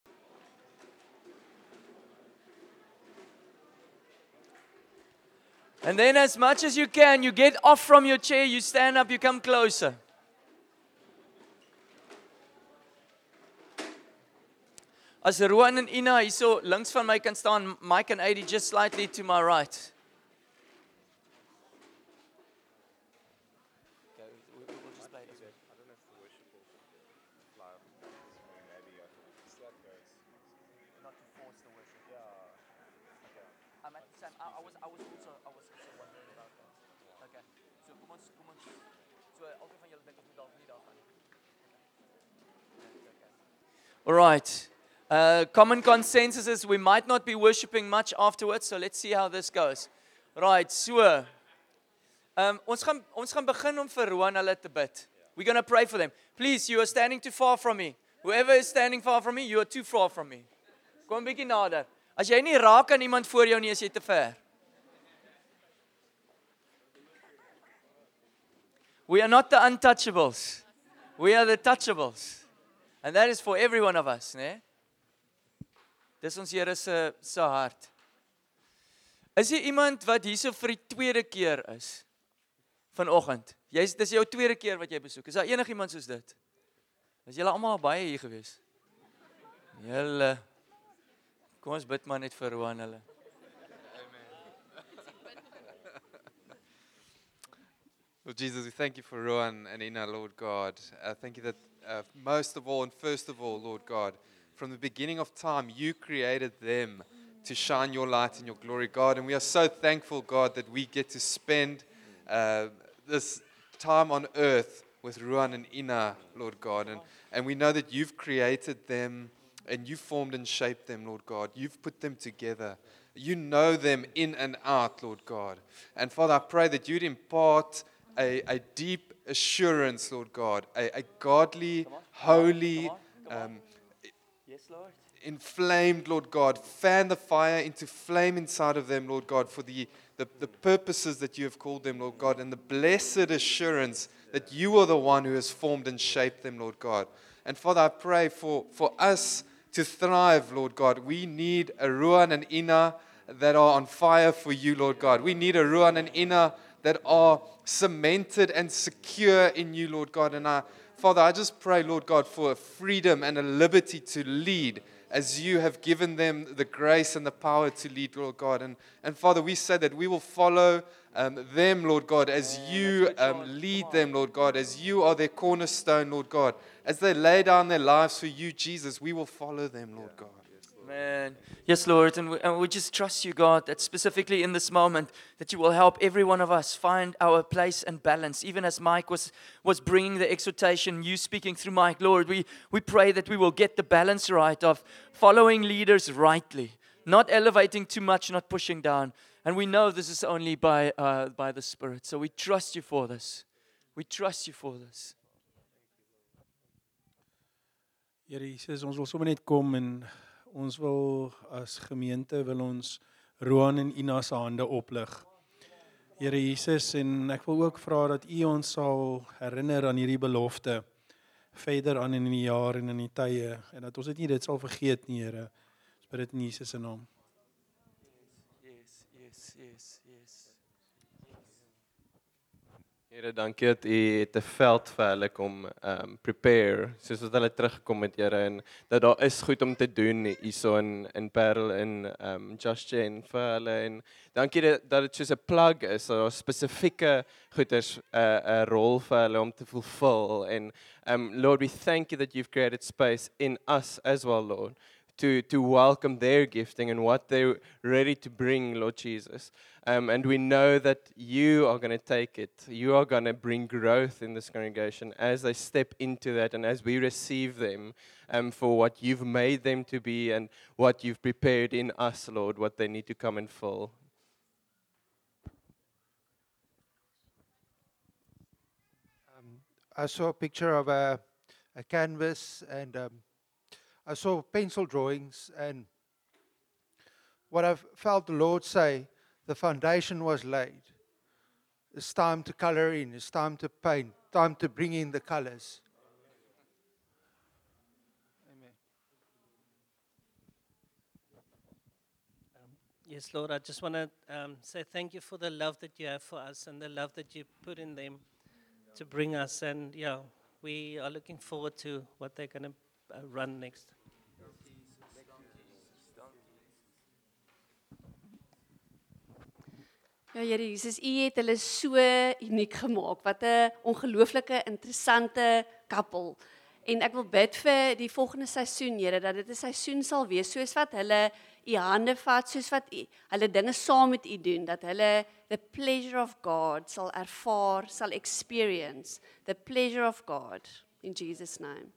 And then as much as you can, you get off from your chair, you stand up, you come closer. As Rowan en Ina hierso links van my kan staan, Mike and Adi just slightly to my right. All right. Uh, common consensus is we might not be worshiping much afterwards, so let's see how this goes. Right, so um, ons gaan ons gaan begin om vir Rowan hulle te bid. We're going to pray for them. Please, you are standing too far from me. Whoever is standing far from me, you are too far from me. Kom 'n bietjie nader. As jy nie raak aan iemand voor jou nie, is jy te ver. We are not the untouchables. We are the touchables. And that is for every one of us, né? Dis ons Here se se hart. Is jy iemand wat hierso vir die tweede keer is vanoggend? Jy's dis jou tweede keer wat jy besoek. Is daar enigiemand soos dit? Is julle almal al baie hier gewees? Julle. Kom ons bid maar net vir Rowan hulle. Lord Jesus, we thank you for Rowan and Ina, Lord God. Uh, thank you that uh, most of all and first of all, Lord God, from the beginning of time, you created them to shine your light and your glory, God. And we are so thankful, God, that we get to spend uh, this time on earth with Rowan and Ina, Lord God. And, and we know that you've created them and you formed and shaped them, Lord God. You've put them together. You know them in and out, Lord God. And Father, I pray that you'd impart a, a deep assurance, Lord God, a, a godly, come on, holy, come on, come on. Um, yes, Lord. Inflamed, Lord God, fan the fire into flame inside of them, Lord God, for the, the, the purposes that you have called them, Lord God, and the blessed assurance that you are the one who has formed and shaped them, Lord God. And Father, I pray for, for us to thrive, Lord God. We need a Rowan and Ina that are on fire for you, Lord God. We need a Rowan and Ina that are cemented and secure in you, Lord God. And I, Father, I just pray, Lord God, for a freedom and a liberty to lead as you have given them the grace and the power to lead, Lord God. And, and Father, we say that we will follow um, them, Lord God, as you um, lead them, Lord God, as you are their cornerstone, Lord God. As they lay down their lives for you, Jesus, we will follow them, Lord God. Man. Yes, Lord, and we, and we just trust you, God, that specifically in this moment, that you will help every one of us find our place and balance. Even as Mike was, was bringing the exhortation, you speaking through Mike, Lord, we, we pray that we will get the balance right of following leaders rightly, not elevating too much, not pushing down. And we know this is only by, uh, by the Spirit. So we trust you for this. We trust you for this. Here Jesus, ons wil sommer net kom en ons wil as gemeente wil ons Rowan en Ina se hande oplig. Here Jesus, en ek wil ook vra dat U ons sal herinner aan hierdie belofte verder aan in die jaar en in die tye en dat ons dit nie dit sal vergeet nie, Here. Ons bid dit in Jesus se naam. Yes, yes, yes, yes. Here, dankie dat U het 'n veld vir hulle kom um prepare, soos wat hulle teruggekom het, Here, en dat daar is goed om te doen hierso in in Parel en um Just Jane vir hulle, en dankie dat dat dit soos 'n plug is, dat daar spesifieke goeders 'n uh, 'n rol vir hulle om te fulfill, en um Lord, we thank you that you've created space in us as well, Lord, to to welcome their gifting and what they're ready to bring, Lord Jesus. Um, and we know that you are going to take it. You are going to bring growth in this congregation as they step into that and as we receive them um, for what you've made them to be and what you've prepared in us, Lord, what they need to come and fill. Um, I saw a picture of a, a canvas and um, I saw pencil drawings, and what I felt the Lord say, the foundation was laid. It's time to color in, it's time to paint, time to bring in the colors. Amen. Yes, Lord, I just want to um, say thank you for the love that you have for us and the love that you put in them to bring us. And yeah, we are looking forward to what they're going to uh, run next. Ja, Here Jesus, U het hulle so uniek gemaak. Wat 'n ongelooflike interessante koppel. En ek wil bid vir die volgende seisoen, Here, dat dit 'n seisoen sal wees soos wat hulle U hande vat, soos wat U hulle dinge saam met U doen, dat hulle the pleasure of God sal ervaar, sal experience the pleasure of God in Jesus name.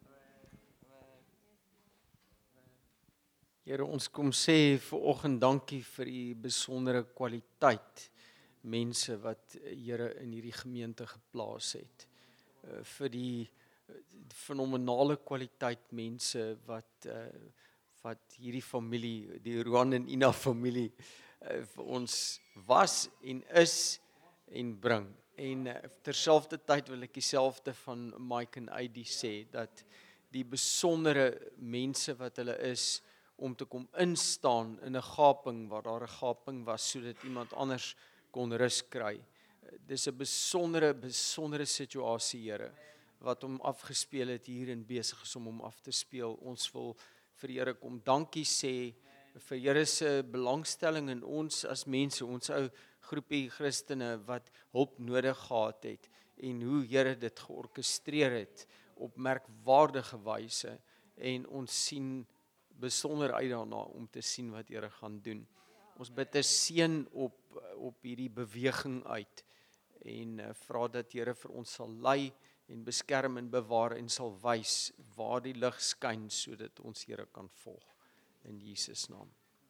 Here, ons kom sê vir oggend dankie vir U besondere kwaliteit mense wat Here in hierdie gemeente geplaas het. Uh, vir die uh, fenomenale kwaliteit mense wat uh, wat hierdie familie, die Roan en Ina familie uh, vir ons was en is en bring. En uh, terselfdertyd wil ek dieselfde van Mike en Heidi sê dat die besondere mense wat hulle is om te kom instaan in 'n gaping waar daar 'n gaping was sodat iemand anders kon rus kry. Dis 'n besondere besondere situasie, Here, wat hom afgespeel het hier en besig is om hom af te speel. Ons wil vir die Here kom dankie sê vir Here se belangstelling in ons as mense, ons ou groepie Christene wat hulp nodig gehad het en hoe Here dit georkestreer het op merkwaardige wyse en ons sien besonder uit daarna om te sien wat Here gaan doen. Ons bid 'n seën op op hierdie beweging uit en uh, vra dat Here vir ons sal lei en beskerm en bewaar en sal wys waar die lig skyn sodat ons Here kan volg in Jesus naam.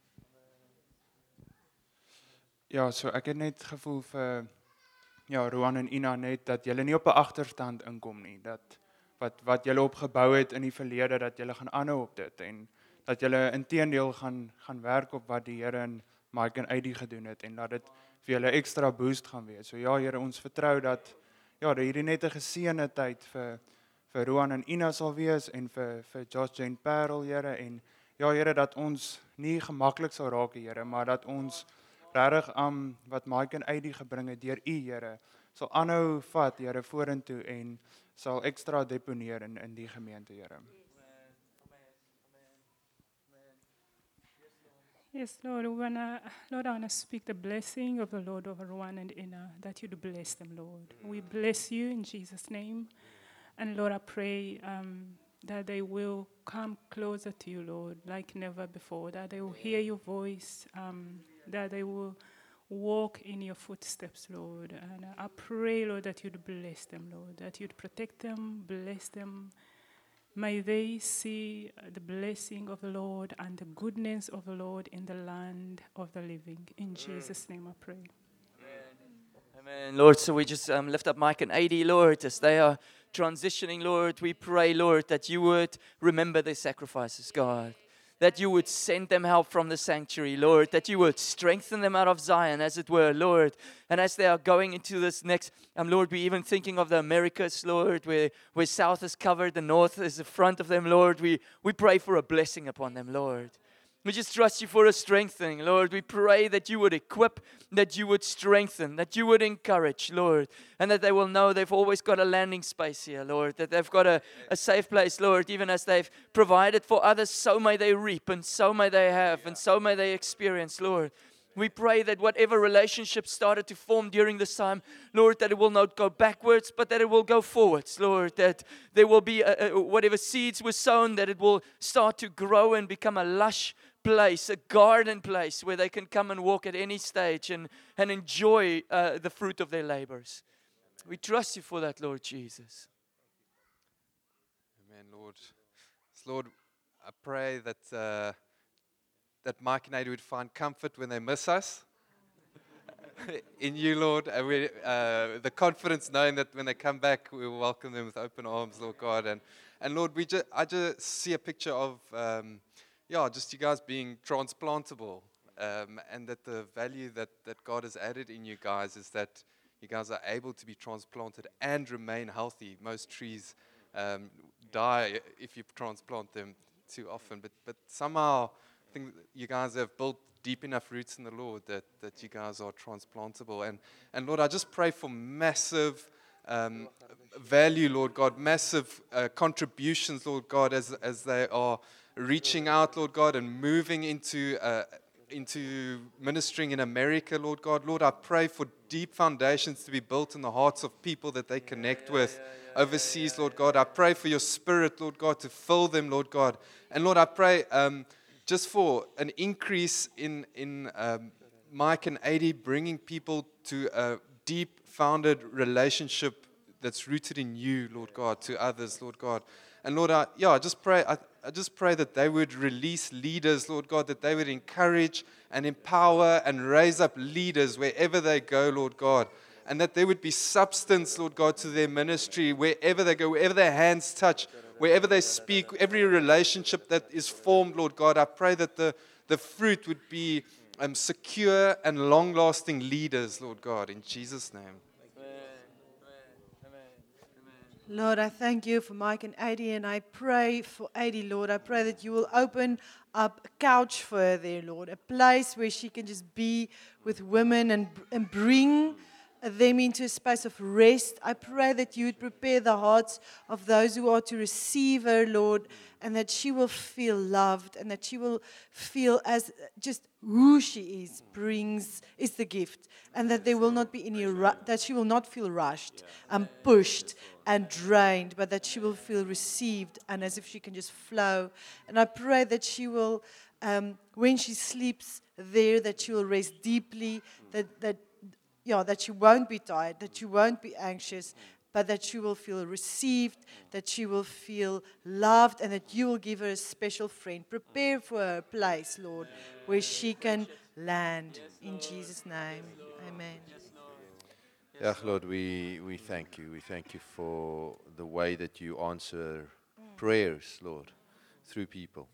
Ja, so ek het net gevoel vir ja, Roan en Ina net dat julle nie op 'n agterstand inkom nie, dat wat wat julle opgebou het in die verlede dat julle gaan aanhou op dit en dat julle inteendeel gaan gaan werk op wat die Here in Mike en Heidi gedoen het en dat dit vir julle ekstra boost gaan wees. So ja, Here, ons vertrou dat ja, dat hierdie net 'n geseënde tyd vir vir Roan en Ina sal wees en vir vir Josh Jane Parel, Here, en ja, Here, dat ons nie gemaklik sal raak, Here, maar dat ons regtig aan wat Mike en Heidi gebring het deur U, Here, sal aanhou vat, Here, vorentoe en sal ekstra deponeer in in die gemeente, Here. Yes, Lord, we wanna, Lord, I want to speak the blessing of the Lord over Rowan and Ina, that you'd bless them, Lord. We bless you in Jesus' name. And Lord, I pray um, that they will come closer to you, Lord, like never before, that they will hear your voice, um, that they will walk in your footsteps, Lord. And I pray, Lord, that you'd bless them, Lord, that you'd protect them, bless them. May they see the blessing of the Lord and the goodness of the Lord in the land of the living. In Jesus' name I pray. Amen. Lord, so we just um, lift up Mike and Heidi, Lord, as they are transitioning, Lord. We pray, Lord, that you would remember their sacrifices, God. That you would send them help from the sanctuary, Lord. That you would strengthen them out of Zion, as it were, Lord. And as they are going into this next, um, Lord, we're even thinking of the Americas, Lord, where, where south is covered, the north is the front of them, Lord. We, we pray for a blessing upon them, Lord. We just trust you for a strengthening, Lord. We pray that you would equip, that you would strengthen, that you would encourage, Lord, and that they will know they've always got a landing space here, Lord, that they've got a, a safe place, Lord, even as they've provided for others, so may they reap, and so may they have, and so may they experience, Lord. We pray that whatever relationship started to form during this time, Lord, that it will not go backwards, but that it will go forwards, Lord, that there will be a, a, whatever seeds were sown, that it will start to grow and become a lush place, a garden place where they can come and walk at any stage and, and enjoy uh, the fruit of their labors. We trust you for that, Lord Jesus. Amen, Lord. Lord, I pray that uh, that Mike and Heidi would find comfort when they miss us. in you, Lord, and we, uh, the confidence knowing that when they come back, we will welcome them with open arms, Lord God. And, and Lord, we just, I just see a picture of, um, yeah, just you guys being transplantable, um, and that the value that, that God has added in you guys is that you guys are able to be transplanted and remain healthy. Most trees um, die if you transplant them too often, but, but somehow I think you guys have built deep enough roots in the Lord that, that you guys are transplantable. And, and Lord, I just pray for massive um, value, Lord God, massive uh, contributions, Lord God, as, as they are reaching out, Lord God, and moving into, uh, into ministering in America, Lord God. Lord, I pray for deep foundations to be built in the hearts of people that they connect with overseas, Lord God. I pray for your spirit, Lord God, to fill them, Lord God. And Lord, I pray um, just for an increase in, in um, Mike and Adi bringing people to a deep founded relationship that's rooted in you, Lord God, to others, Lord God. And Lord, I, yeah, I just pray, I, I just pray that they would release leaders, Lord God, that they would encourage and empower and raise up leaders wherever they go, Lord God. And that there would be substance, Lord God, to their ministry, wherever they go, wherever their hands touch, wherever they speak, every relationship that is formed, Lord God. I pray that the, the fruit would be um, secure and long-lasting leaders, Lord God, in Jesus' name. Lord, I thank you for Mike and Adi, and I pray for Adi, Lord. I pray that you will open up a couch for her there, Lord, a place where she can just be with women and, and bring them into a space of rest. I pray that you would prepare the hearts of those who are to receive her, Lord, and that she will feel loved and that she will feel as just who she is brings is the gift, and that there will not be any ru- that she will not feel rushed and pushed and drained, but that she will feel received and as if she can just flow. And I pray that she will, um, when she sleeps there, that she will rest deeply, that that yeah, that she won't be tired, that she won't be anxious, but that she will feel received, that she will feel loved, and that you will give her a special friend. Prepare for her a place, Lord, where she can land. In Jesus' name, amen. Yeah, Lord, we, we thank you. We thank you for the way that you answer prayers, Lord, through people.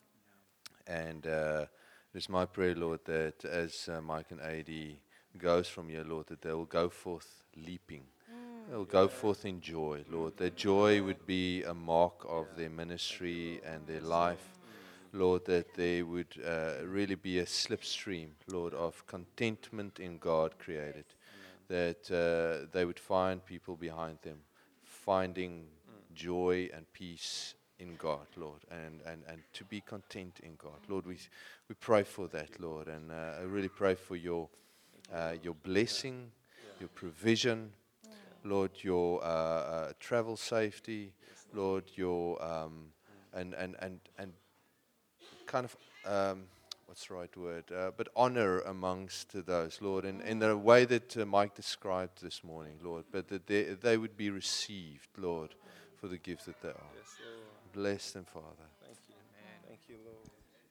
And uh, it's my prayer, Lord, that as uh, Mike and Adi goes from here, Lord, that they will go forth leaping. They will go forth in joy, Lord. That joy would be a mark of their ministry and their life. Lord, that there would uh, really be a slipstream, Lord, of contentment in God created. That uh, they would find people behind them, finding joy and peace in God, Lord, and, and, and to be content in God. Lord, we, we pray for that, Lord, and uh, I really pray for your Uh, your blessing, your provision, Lord, your uh, uh, travel safety, Lord, your um, and and and and kind of um, what's the right word? Uh, but honor amongst those, Lord, in in the way that uh, Mike described this morning, Lord. But that they they would be received, Lord, for the gift that they are. Yes, Lord. Bless them, Father. Thank you. Thank you, Lord.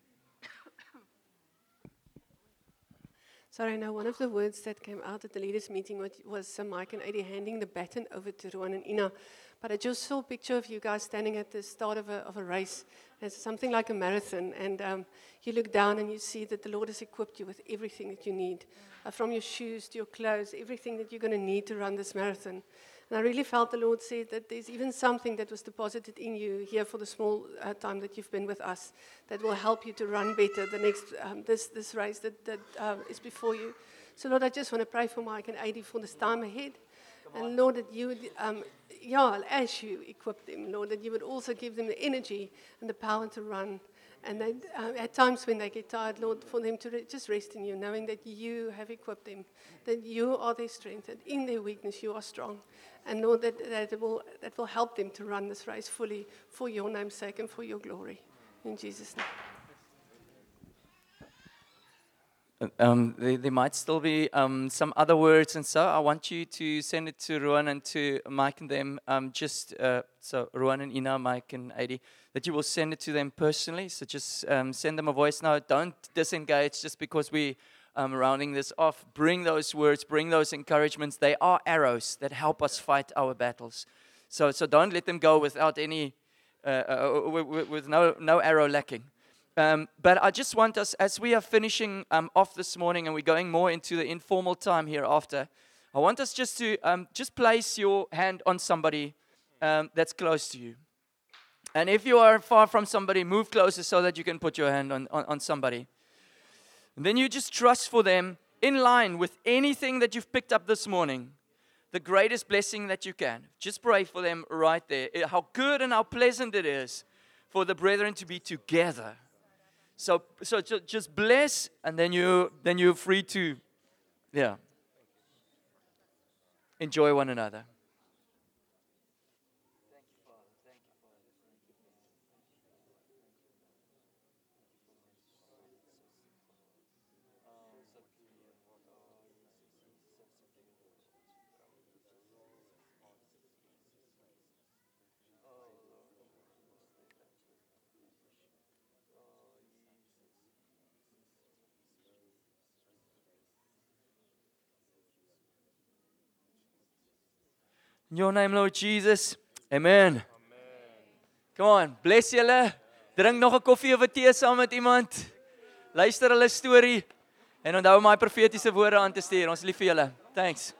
Sorry, now one of the words that came out at the leaders' meeting was, was uh, Mike and Adi handing the baton over to Ruan and Ina. But I just saw a picture of you guys standing at the start of a, of a race. It's something like a marathon. And um, you look down and you see that the Lord has equipped you with everything that you need. Uh, from your shoes to your clothes, everything that you're going to need to run this marathon. And I really felt the Lord say that there's even something that was deposited in you here for the small uh, time that you've been with us that will help you to run better the next um, this this race that, that um, is before you. So Lord, I just want to pray for Mike and Adi for this time ahead. And Lord, that you would, um, yeah, as you equip them, Lord, that you would also give them the energy and the power to run. And that, uh, at times when they get tired, Lord, for them to re- just rest in you, knowing that you have equipped them, that you are their strength, that in their weakness you are strong. And Lord, that, that, it will, that will help them to run this race fully for your name's sake and for your glory. In Jesus' name. Um, there, there might still be um, some other words, and so I want you to send it to Ruan and to Mike and them. Um, just uh, so Ruan and Ina, Mike and Adi, that you will send it to them personally. So just um, send them a voice note. Don't disengage just because we um, rounding this off. Bring those words, bring those encouragements. They are arrows that help us fight our battles. So, so don't let them go without any, uh, uh, with, with no, no arrow lacking. Um, but I just want us, as we are finishing um, off this morning and we're going more into the informal time hereafter, I want us just to um, just place your hand on somebody um, that's close to you. And if you are far from somebody, move closer so that you can put your hand on, on, on somebody. And then you just trust for them in line with anything that you've picked up this morning, the greatest blessing that you can. Just pray for them right there. How good and how pleasant it is for the brethren to be together. So, so just bless, and then you then you're free to, yeah, enjoy one another. In your name, Lord Jesus. Amen. Amen. Come on, bless julle. Drink nog 'n koffie of 'n tee saam met iemand. Luister hulle storie en onthou om my profetiese woorde aan te stuur. Ons lief vir julle. Thanks.